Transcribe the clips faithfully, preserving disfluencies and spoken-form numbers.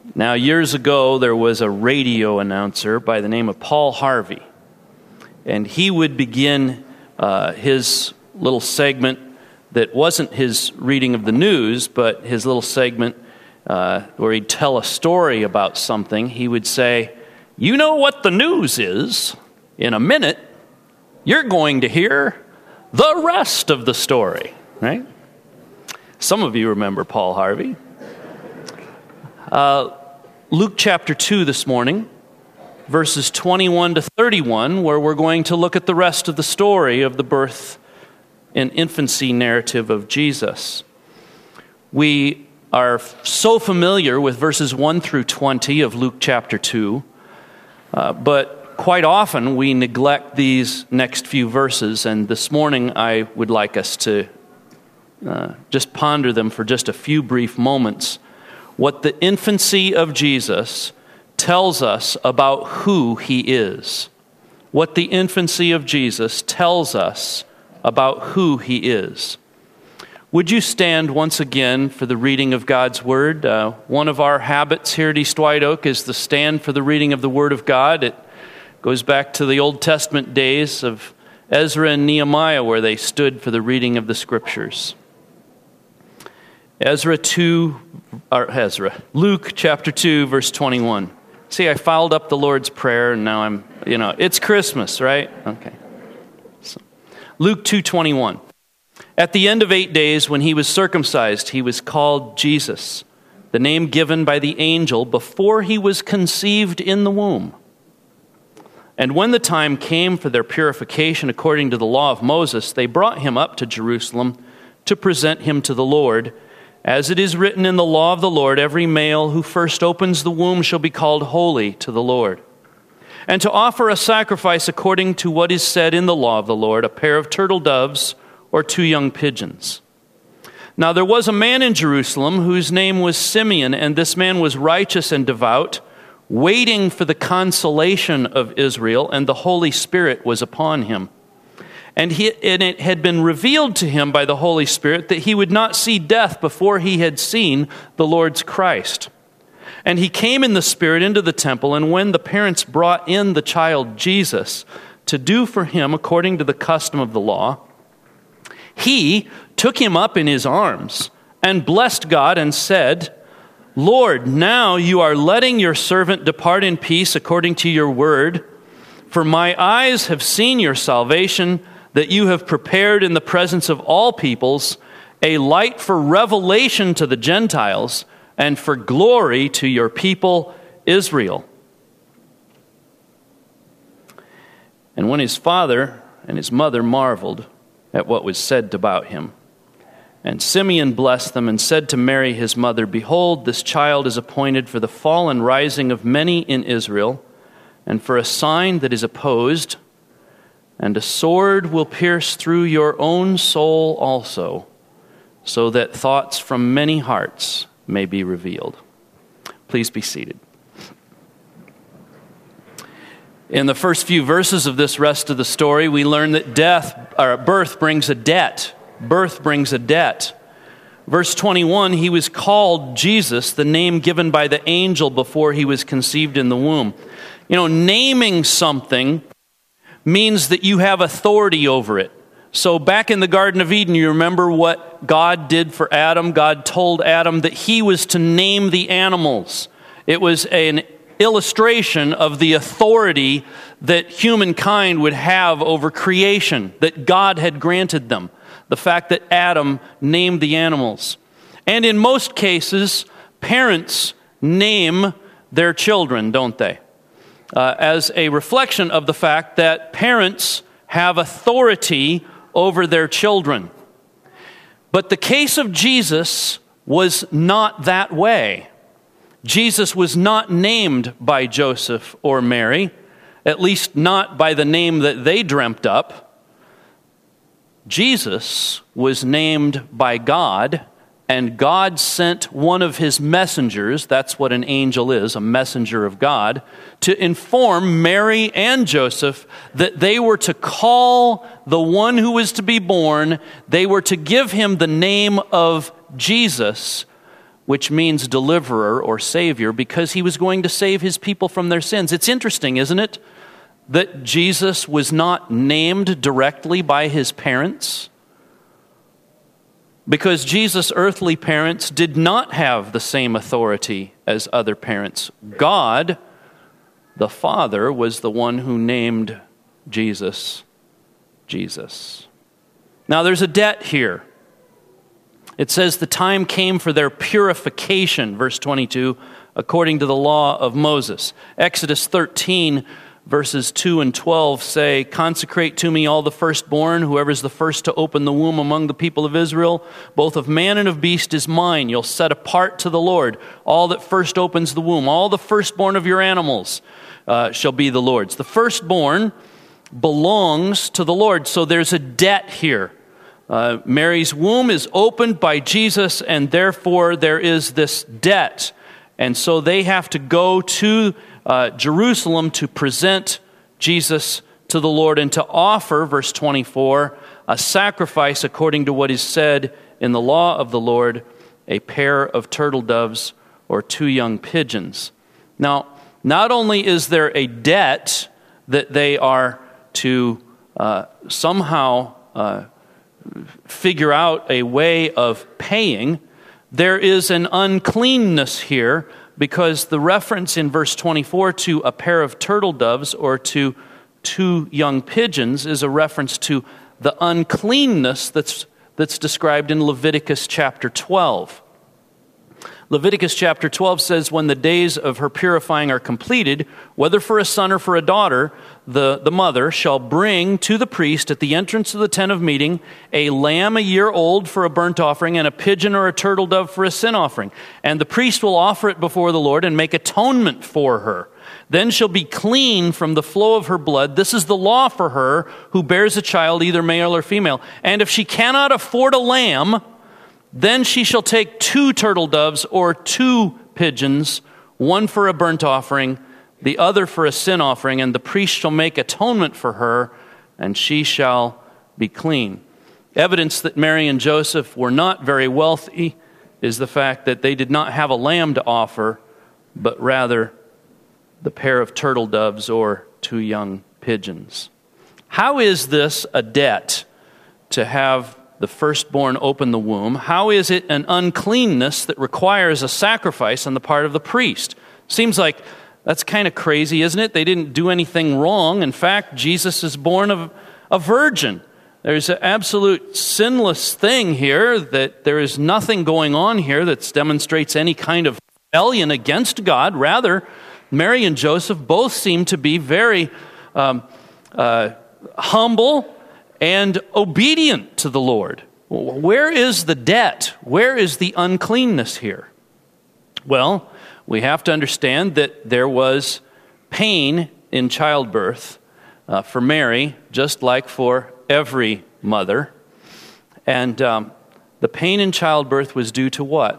Now, years ago, there was a radio announcer by the name of Paul Harvey, and he would begin uh, his little segment that wasn't his reading of the news, but his little segment uh, where he'd tell a story about something. He would say, "You know what the news is? In a minute, you're going to hear the rest of the story," right? Some of you remember Paul Harvey. Uh, Luke chapter two this morning, verses twenty-one to thirty-one, where we're going to look at the rest of the story of the birth and infancy narrative of Jesus. We are so familiar with verses one through twenty of Luke chapter two, uh, but quite often we neglect these next few verses, and this morning I would like us to uh, just ponder them for just a few brief moments. What the infancy of Jesus tells us about who he is. What the infancy of Jesus tells us about who he is. Would you stand once again for the reading of God's Word? Uh, one of our habits here at East White Oak is the stand for the reading of the Word of God. It goes back to the Old Testament days of Ezra and Nehemiah, where they stood for the reading of the Scriptures. Ezra two, or Ezra, Luke chapter two, verse twenty-one. See, I fouled up the Lord's Prayer, and now I'm, you know, it's Christmas, right? Okay. So, Luke two twenty-one. At the end of eight days, when he was circumcised, he was called Jesus, the name given by the angel before he was conceived in the womb. And when the time came for their purification according to the law of Moses, they brought him up to Jerusalem to present him to the Lord. As it is written in the law of the Lord, every male who first opens the womb shall be called holy to the Lord. And to offer a sacrifice according to what is said in the law of the Lord, a pair of turtle doves or two young pigeons. Now there was a man in Jerusalem whose name was Simeon, and this man was righteous and devout, waiting for the consolation of Israel, and the Holy Spirit was upon him. And, he, and it had been revealed to him by the Holy Spirit that he would not see death before he had seen the Lord's Christ. And he came in the Spirit into the temple, and when the parents brought in the child Jesus to do for him according to the custom of the law, he took him up in his arms and blessed God and said, "Lord, now you are letting your servant depart in peace according to your word, for my eyes have seen your salvation, that you have prepared in the presence of all peoples a light for revelation to the Gentiles and for glory to your people Israel." And when his father and his mother marveled at what was said about him, and Simeon blessed them and said to Mary his mother, "Behold, this child is appointed for the fall and rising of many in Israel, and for a sign that is opposed, and a sword will pierce through your own soul also, so that thoughts from many hearts may be revealed." Please be seated. In the first few verses of this rest of the story, we learn that death or birth brings a debt. Birth brings a debt. Verse twenty-one, he was called Jesus, the name given by the angel before he was conceived in the womb. You know, naming something means that you have authority over it. So back in the Garden of Eden, you remember what God did for Adam? God told Adam that he was to name the animals. It was an illustration of the authority that humankind would have over creation, that God had granted them. The fact that Adam named the animals. And in most cases, parents name their children, don't they? Uh, as a reflection of the fact that parents have authority over their children. But the case of Jesus was not that way. Jesus was not named by Joseph or Mary, at least not by the name that they dreamt up. Jesus was named by God, and God sent one of his messengers, that's what an angel is, a messenger of God, to inform Mary and Joseph that they were to call the one who was to be born, they were to give him the name of Jesus, which means deliverer or savior, because he was going to save his people from their sins. It's interesting, isn't it, that Jesus was not named directly by his parents? Because Jesus' earthly parents did not have the same authority as other parents. God, the Father, was the one who named Jesus, Jesus. Now there's a debt here. It says the time came for their purification, verse twenty-two, according to the law of Moses. Exodus thirteen, verses two and twelve say, consecrate to me all the firstborn, whoever is the first to open the womb among the people of Israel, both of man and of beast is mine. You'll set apart to the Lord all that first opens the womb. All the firstborn of your animals uh, shall be the Lord's. The firstborn belongs to the Lord, so there's a debt here. Uh, Mary's womb is opened by Jesus, and therefore there is this debt. And so they have to go to uh, Jerusalem to present Jesus to the Lord and to offer, verse twenty-four, a sacrifice according to what is said in the law of the Lord, a pair of turtle doves or two young pigeons. Now, not only is there a debt that they are to uh, somehow uh, figure out a way of paying, there is an uncleanness here, because the reference in verse twenty-four to a pair of turtle doves or to two young pigeons is a reference to the uncleanness that's that's described in Leviticus chapter twelve. Leviticus chapter twelve says, when the days of her purifying are completed, whether for a son or for a daughter, the, the mother shall bring to the priest at the entrance of the tent of meeting a lamb a year old for a burnt offering and a pigeon or a turtle dove for a sin offering. And the priest will offer it before the Lord and make atonement for her. Then she'll be clean from the flow of her blood. This is the law for her who bears a child, either male or female. And if she cannot afford a lamb, then she shall take two turtle doves or two pigeons, one for a burnt offering, the other for a sin offering, and the priest shall make atonement for her, and she shall be clean. Evidence that Mary and Joseph were not very wealthy is the fact that they did not have a lamb to offer, but rather the pair of turtle doves or two young pigeons. How is this a debt to have the firstborn open the womb? How is it an uncleanness that requires a sacrifice on the part of the priest? Seems like that's kind of crazy, isn't it? They didn't do anything wrong. In fact, Jesus is born of a virgin. There's an absolute sinless thing here, that there is nothing going on here that demonstrates any kind of rebellion against God. Rather, Mary and Joseph both seem to be very um, uh, humble and obedient to the Lord. Where is the debt? Where is the uncleanness here? Well, we have to understand that there was pain in childbirth uh, for Mary, just like for every mother. And um, the pain in childbirth was due to what?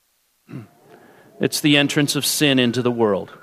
It's the entrance of sin into the world.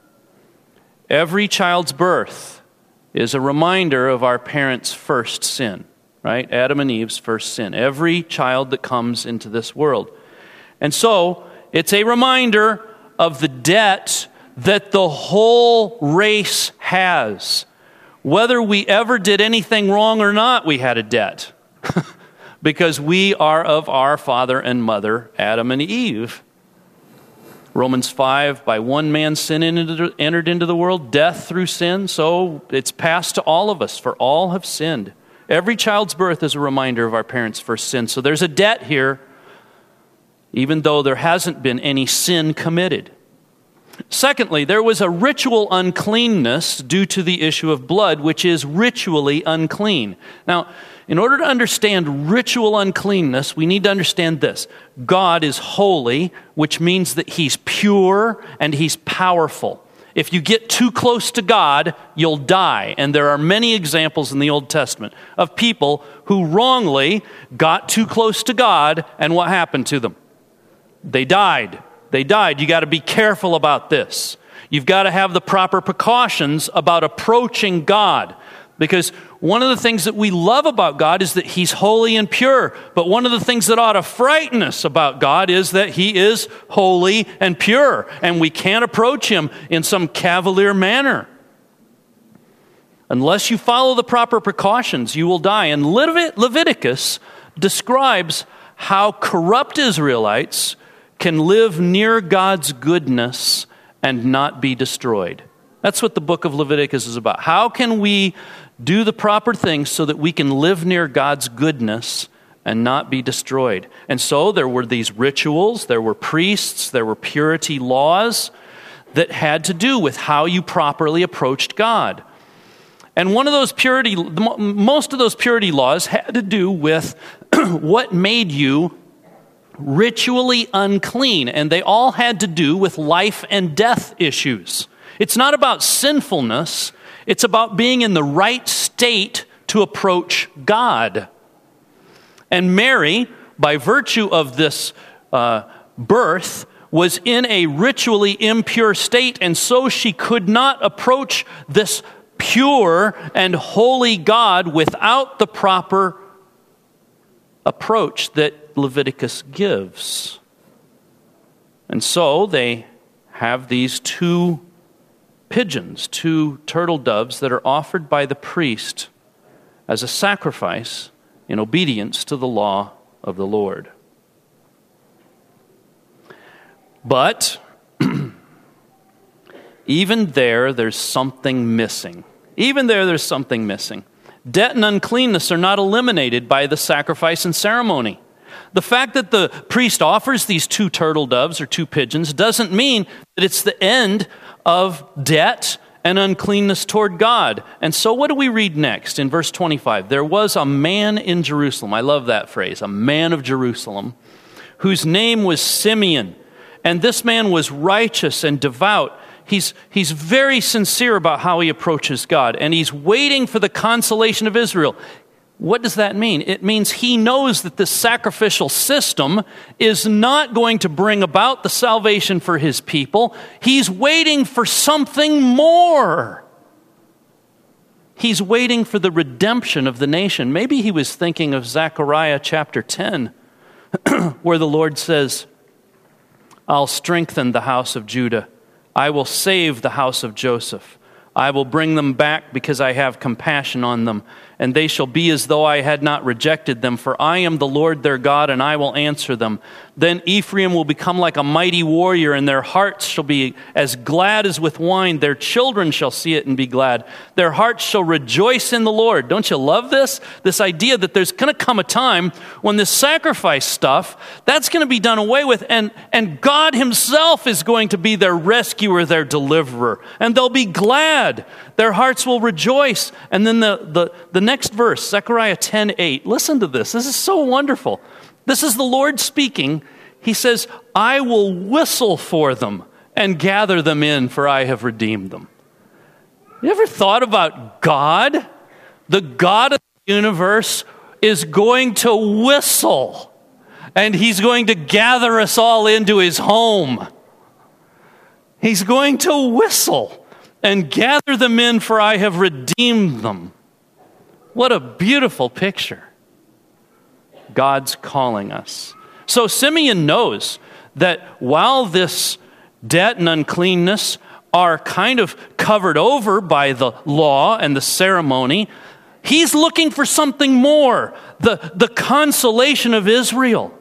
Every child's birth is a reminder of our parents' first sin, right? Adam and Eve's first sin. Every child that comes into this world. And so, it's a reminder of the debt that the whole race has. Whether we ever did anything wrong or not, we had a debt. Because we are of our father and mother, Adam and Eve. Romans five, by one man sin entered into the world, death through sin, so it's passed to all of us, for all have sinned. Every child's birth is a reminder of our parents' first sin. So there's a debt here, even though there hasn't been any sin committed. Secondly, there was a ritual uncleanness due to the issue of blood, which is ritually unclean. Now, in order to understand ritual uncleanness, we need to understand this. God is holy, which means that He's pure and He's powerful. If you get too close to God, you'll die. And there are many examples in the Old Testament of people who wrongly got too close to God, and what happened to them? They died. They died. You got to be careful about this. You've got to have the proper precautions about approaching God. Because one of the things that we love about God is that he's holy and pure. But one of the things that ought to frighten us about God is that he is holy and pure. And we can't approach him in some cavalier manner. Unless you follow the proper precautions, you will die. And Levit- Leviticus describes how corrupt Israelites can live near God's goodness and not be destroyed. That's what the book of Leviticus is about. How can we do the proper things so that we can live near God's goodness and not be destroyed? And so there were these rituals, there were priests, there were purity laws that had to do with how you properly approached God. And one of those purity, most of those purity laws had to do with what made you ritually unclean. And they all had to do with life and death issues. It's not about sinfulness. It's about being in the right state to approach God. And Mary, by virtue of this uh, birth, was in a ritually impure state, and so she could not approach this pure and holy God without the proper approach that Leviticus gives. And so they have these two pigeons, two turtle doves that are offered by the priest as a sacrifice in obedience to the law of the Lord. But even there, there's something missing. Even there, there's something missing. Debt and uncleanness are not eliminated by the sacrifice and ceremony. The fact that the priest offers these two turtle doves or two pigeons doesn't mean that it's the end of debt and uncleanness toward God. And so what do we read next in verse twenty-five? There was a man in Jerusalem. I love that phrase, a man of Jerusalem, whose name was Simeon. And this man was righteous and devout. He's, he's very sincere about how he approaches God, and he's waiting for the consolation of Israel. What does that mean? It means he knows that this sacrificial system is not going to bring about the salvation for his people. He's waiting for something more. He's waiting for the redemption of the nation. Maybe he was thinking of Zechariah chapter ten, where the Lord says, I'll strengthen the house of Judah. I will save the house of Joseph. I will bring them back because I have compassion on them, and they shall be as though I had not rejected them, for I am the Lord their God, and I will answer them. Then Ephraim will become like a mighty warrior, and their hearts shall be as glad as with wine. Their children shall see it and be glad. Their hearts shall rejoice in the Lord. Don't you love this? This idea that there's going to come a time when this sacrifice stuff, that's going to be done away with, and, and God himself is going to be their rescuer, their deliverer, and they'll be glad. Their hearts will rejoice. And then the, the, the next verse, Zechariah ten eight. Listen to this. This is so wonderful. This is the Lord speaking. He says, I will whistle for them and gather them in, for I have redeemed them. You ever thought about God? The God of the universe is going to whistle, and he's going to gather us all into his home. He's going to whistle and gather them in, for I have redeemed them. What a beautiful picture. God's calling us. So Simeon knows that while this debt and uncleanness are kind of covered over by the law and the ceremony, he's looking for something more, the, the consolation of Israel.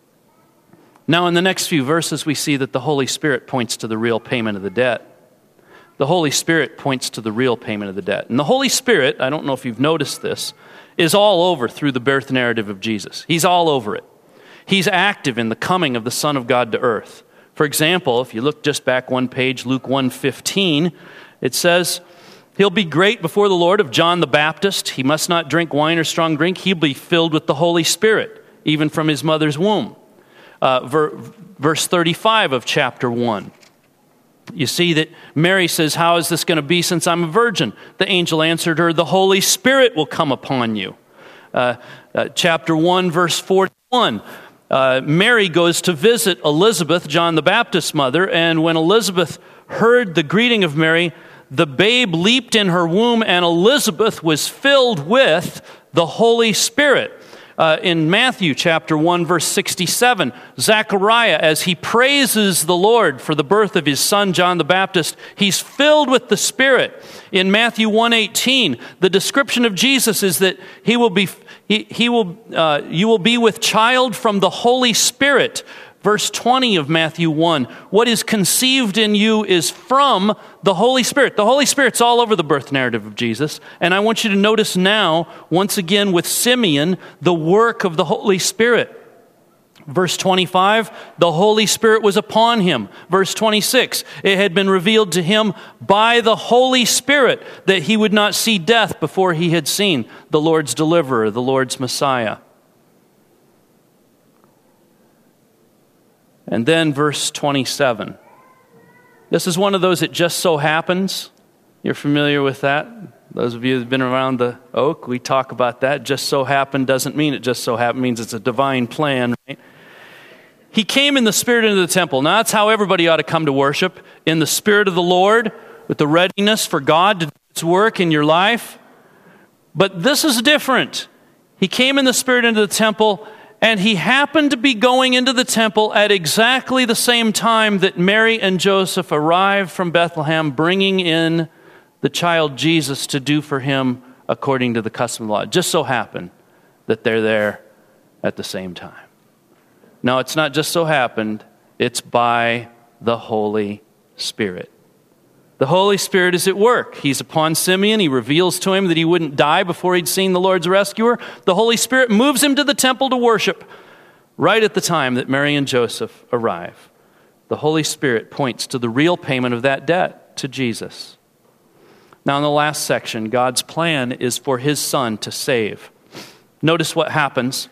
Now in the next few verses we see that the Holy Spirit points to the real payment of the debt. The Holy Spirit points to the real payment of the debt. And the Holy Spirit, I don't know if you've noticed this, is all over through the birth narrative of Jesus. He's all over it. He's active in the coming of the Son of God to earth. For example, if you look just back one page, Luke one fifteen, it says, he'll be great before the Lord of John the Baptist. He must not drink wine or strong drink. He'll be filled with the Holy Spirit, even from his mother's womb. Uh, ver- verse thirty-five of chapter one. You see that Mary says, how is this going to be since I'm a virgin? The angel answered her, the Holy Spirit will come upon you. Uh, uh, chapter one, verse forty-one. Uh, Mary goes to visit Elizabeth, John the Baptist's mother, and when Elizabeth heard the greeting of Mary, the babe leaped in her womb, and Elizabeth was filled with the Holy Spirit. Uh, in Matthew chapter one, verse sixty-seven, Zechariah, as he praises the Lord for the birth of his son, John the Baptist, he's filled with the Spirit. In Matthew one eighteen, the description of Jesus is that he will be, he, he will, uh, you will be with child from the Holy Spirit. Verse twenty of Matthew one, what is conceived in you is from the Holy Spirit. The Holy Spirit's all over the birth narrative of Jesus. And I want you to notice now, once again with Simeon, the work of the Holy Spirit. Verse twenty-five, the Holy Spirit was upon him. Verse twenty-six, it had been revealed to him by the Holy Spirit that he would not see death before he had seen the Lord's deliverer, the Lord's Messiah. And then verse twenty-seven. This is one of those that just so happens. You're familiar with that? Those of you who've been around the oak, we talk about that. Just so happened doesn't mean it just so happened. It means it's a divine plan, right? He came in the Spirit into the temple. Now that's how everybody ought to come to worship. In the Spirit of the Lord, with the readiness for God to do its work in your life. But this is different. He came in the Spirit into the temple, and he happened to be going into the temple at exactly the same time that Mary and Joseph arrived from Bethlehem, bringing in the child Jesus to do for him according to the custom of the law. It just so happened that they're there at the same time. Now, it's not just so happened, it's by the Holy Spirit. The Holy Spirit is at work. He's upon Simeon. He reveals to him that he wouldn't die before he'd seen the Lord's rescuer. The Holy Spirit moves him to the temple to worship right at the time that Mary and Joseph arrive. The Holy Spirit points to the real payment of that debt, to Jesus. Now, in the last section, God's plan is for his Son to save. Notice what happens.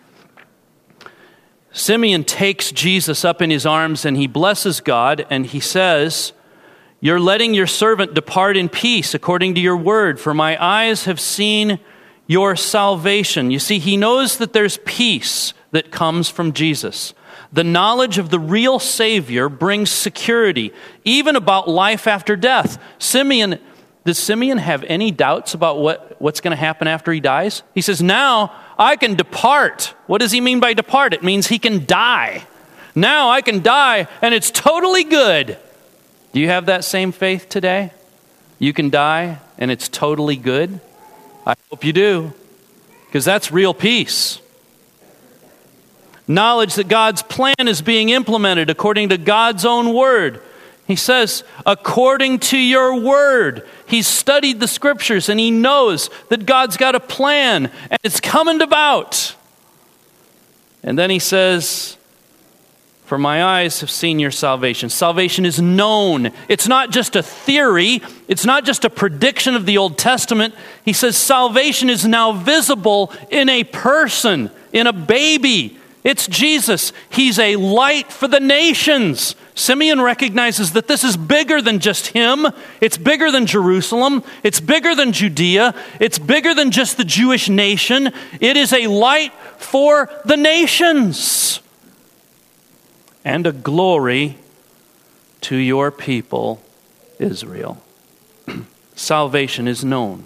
Simeon takes Jesus up in his arms and he blesses God and he says, "You're letting your servant depart in peace according to your word, for my eyes have seen your salvation." You see, he knows that there's peace that comes from Jesus. The knowledge of the real Savior brings security, even about life after death. Simeon, does Simeon have any doubts about what, what's going to happen after he dies? He says, now I can depart. What does he mean by depart? It means he can die. Now I can die, and it's totally good. Do you have that same faith today? You can die and it's totally good? I hope you do, because that's real peace. Knowledge that God's plan is being implemented according to God's own word. He says, according to your word. He's studied the scriptures and he knows that God's got a plan and it's coming about. And then he says, for my eyes have seen your salvation. Salvation is known. It's not just a theory. It's not just a prediction of the Old Testament. He says salvation is now visible in a person, in a baby. It's Jesus. He's a light for the nations. Simeon recognizes that this is bigger than just him. It's bigger than Jerusalem. It's bigger than Judea. It's bigger than just the Jewish nation. It is a light for the nations. And a glory to your people, Israel. Salvation is known.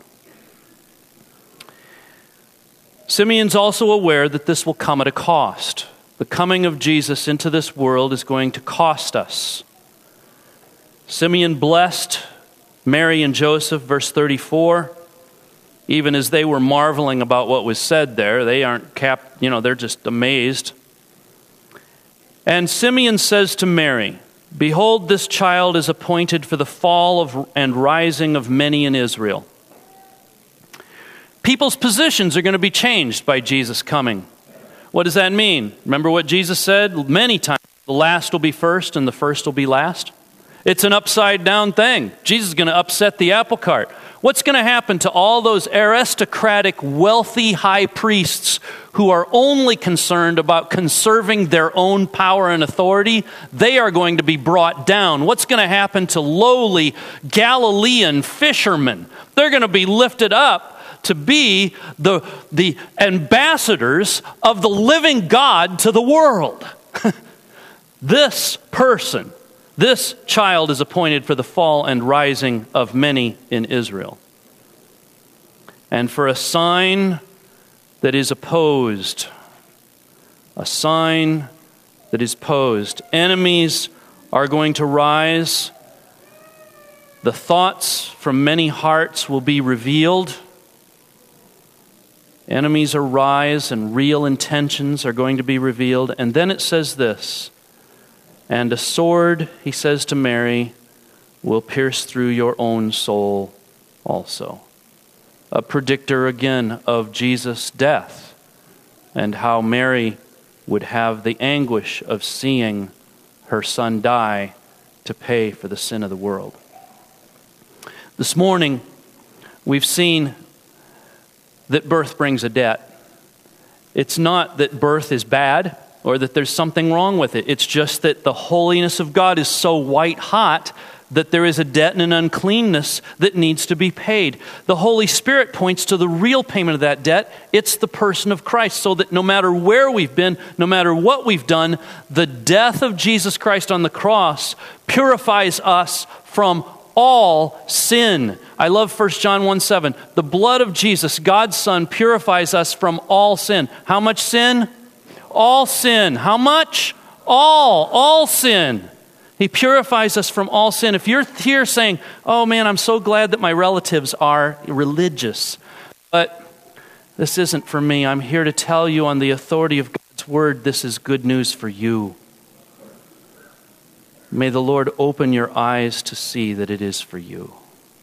Simeon's also aware that this will come at a cost. The coming of Jesus into this world is going to cost us. Simeon blessed Mary and Joseph, verse thirty-four. Even as they were marveling about what was said there, they aren't capped, you know, they're just amazed. And Simeon says to Mary, behold, this child is appointed for the fall of and rising of many in Israel. People's positions are going to be changed by Jesus coming. What does that mean? Remember what Jesus said many times. The last will be first and the first will be last. It's an upside down thing. Jesus is going to upset the apple cart. What's going to happen to all those aristocratic, wealthy high priests who are only concerned about conserving their own power and authority? They are going to be brought down. What's going to happen to lowly Galilean fishermen? They're going to be lifted up to be the, the ambassadors of the living God to the world. This person, This child is appointed for the fall and rising of many in Israel, and for a sign that is opposed, a sign that is posed. Enemies are going to rise. The thoughts from many hearts will be revealed. Enemies arise and real intentions are going to be revealed. And then it says this, and a sword, he says to Mary, will pierce through your own soul also. A predictor again of Jesus' death and how Mary would have the anguish of seeing her son die to pay for the sin of the world. This morning, we've seen that birth brings a debt. It's not that birth is bad or that there's something wrong with it. It's just that the holiness of God is so white hot that there is a debt and an uncleanness that needs to be paid. The Holy Spirit points to the real payment of that debt. It's the person of Christ, so that no matter where we've been, no matter what we've done, the death of Jesus Christ on the cross purifies us from all sin. I love First John one seven. The blood of Jesus, God's Son, purifies us from all sin. How much sin? All sin. How much? All. All sin. He purifies us from all sin. If you're here saying, oh man, I'm so glad that my relatives are religious, but this isn't for me. I'm here to tell you on the authority of God's word, this is good news for you. May the Lord open your eyes to see that it is for you.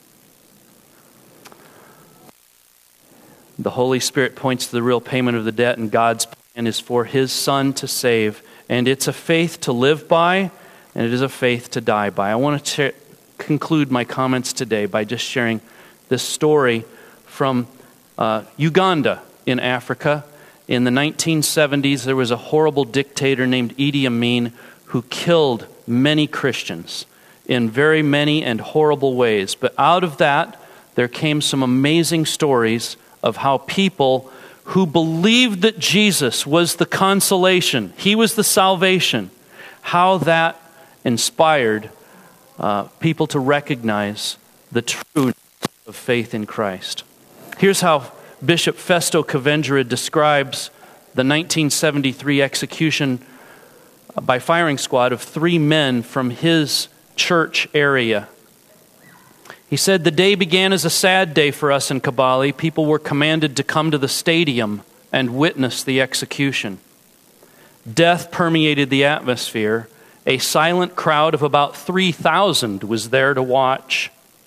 The Holy Spirit points to the real payment of the debt, and God's plan is for His Son to save. And it's a faith to live by, and it is a faith to die by. I want to t- conclude my comments today by just sharing this story from uh, Uganda in Africa. In the nineteen seventies, there was a horrible dictator named Idi Amin who killed many Christians in very many and horrible ways. But out of that, there came some amazing stories of how people who believed that Jesus was the consolation, He was the salvation, how that inspired uh, people to recognize the truth of faith in Christ. Here's how Bishop Festo Kavendra describes the nineteen seventy-three execution by firing squad of three men from his church area. He said, the day began as a sad day for us in Kabale. People were commanded to come to the stadium and witness the execution. Death permeated the atmosphere. A silent crowd of about three thousand was there to watch.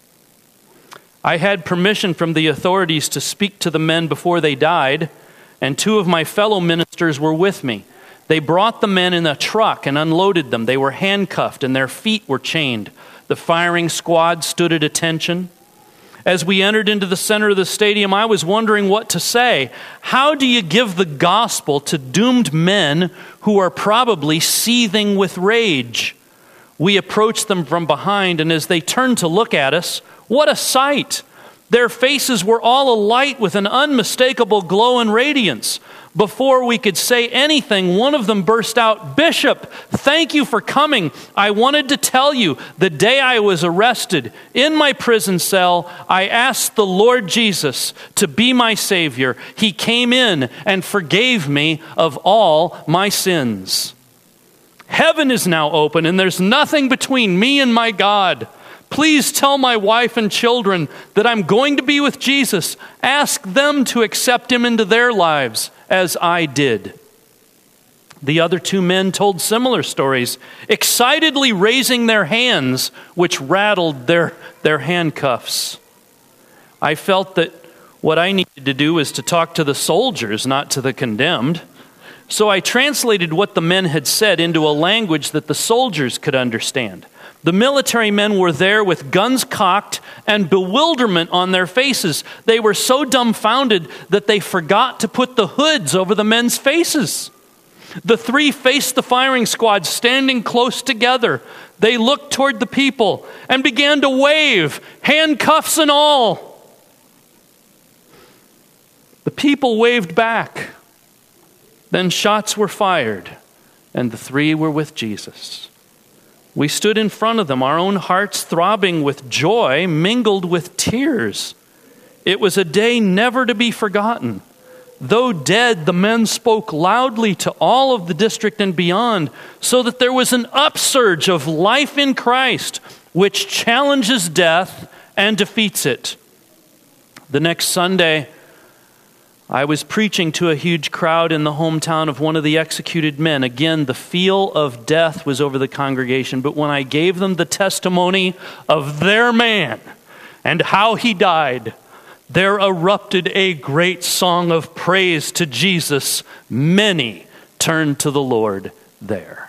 I had permission from the authorities to speak to the men before they died, and two of my fellow ministers were with me. They brought the men in a truck and unloaded them. They were handcuffed and their feet were chained. The firing squad stood at attention. As we entered into the center of the stadium, I was wondering what to say. How do you give the gospel to doomed men who are probably seething with rage? We approached them from behind, and as they turned to look at us, what a sight! Their faces were all alight with an unmistakable glow and radiance. Before we could say anything, one of them burst out, Bishop, thank you for coming. I wanted to tell you, the day I was arrested in my prison cell, I asked the Lord Jesus to be my Savior. He came in and forgave me of all my sins. Heaven is now open, and there's nothing between me and my God. Please tell my wife and children that I'm going to be with Jesus. Ask them to accept Him into their lives as I did. The other two men told similar stories, excitedly raising their hands, which rattled their, their handcuffs. I felt that what I needed to do was to talk to the soldiers, not to the condemned. So I translated what the men had said into a language that the soldiers could understand. The military men were there with guns cocked and bewilderment on their faces. They were so dumbfounded that they forgot to put the hoods over the men's faces. The three faced the firing squad standing close together. They looked toward the people and began to wave, handcuffs and all. The people waved back. Then shots were fired, and the three were with Jesus. We stood in front of them, our own hearts throbbing with joy, mingled with tears. It was a day never to be forgotten. Though dead, the men spoke loudly to all of the district and beyond, so that there was an upsurge of life in Christ, which challenges death and defeats it. The next Sunday, I was preaching to a huge crowd in the hometown of one of the executed men. Again, the feel of death was over the congregation, but when I gave them the testimony of their man and how he died, there erupted a great song of praise to Jesus. Many turned to the Lord there.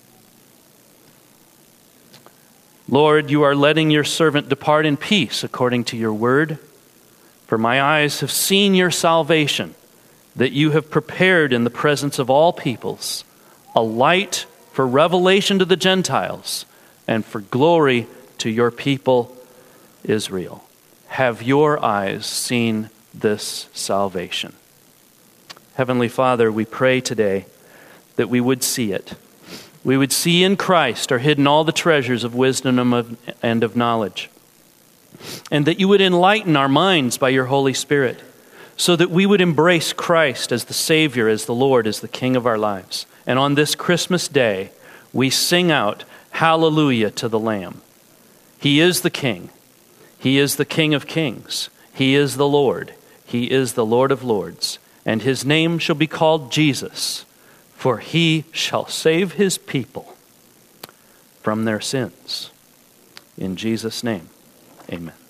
Lord, you are letting your servant depart in peace according to your word. For my eyes have seen your salvation, that you have prepared in the presence of all peoples, a light for revelation to the Gentiles and for glory to your people, Israel. Have your eyes seen this salvation? Heavenly Father, we pray today that we would see it. We would see in Christ are hidden all the treasures of wisdom and of knowledge. And that you would enlighten our minds by your Holy Spirit, so that we would embrace Christ as the Savior, as the Lord, as the King of our lives. And on this Christmas day, we sing out, Hallelujah to the Lamb. He is the King. He is the King of kings. He is the Lord. He is the Lord of lords. And his name shall be called Jesus, for he shall save his people from their sins. In Jesus' name. Amen.